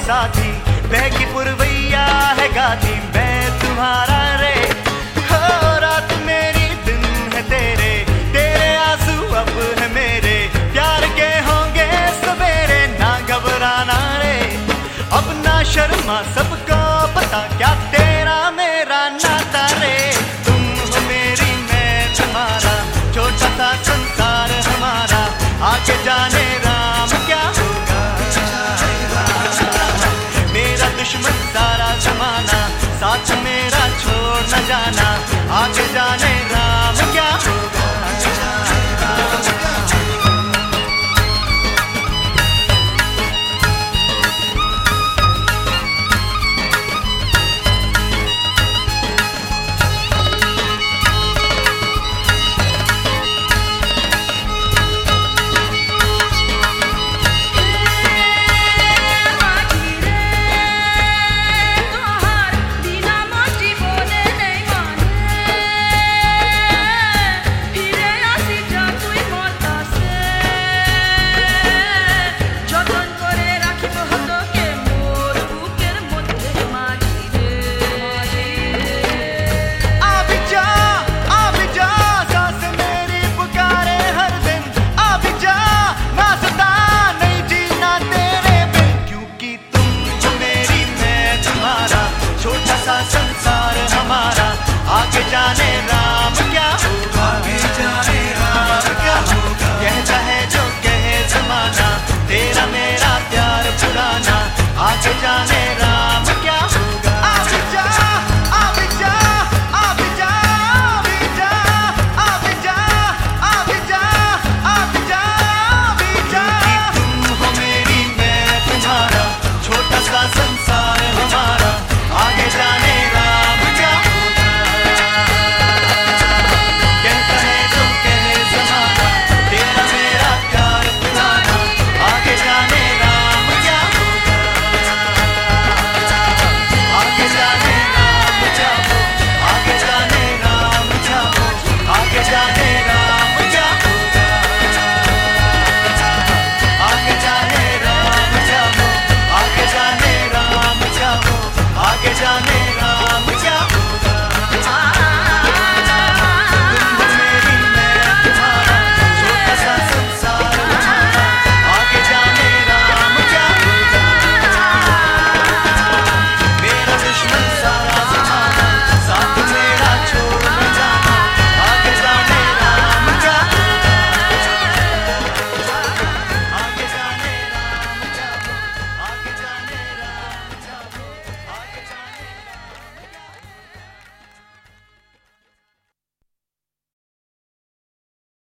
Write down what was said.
साथी, बहकी पुरवैया है गाती, मैं तुम्हारा रे। हो रात मेरी दिन है तेरे, तेरे आंसू अब है मेरे, प्यार के होंगे सवेरे, ना घबराना रे। अब ना शर्मा, सबको पता क्या तेरा मेरा नाता रे। तुम हो मेरी, मैं तुम्हारा, छोटा सा संसार हमारा, आगे जाने राम क्या होगा। मेरा दुश्मन सारा जमाना, साथ मेरा छोड़ न जाना, आगे जाने राम क्या होगा। छोटा सा संसार हमारा, आगे जाने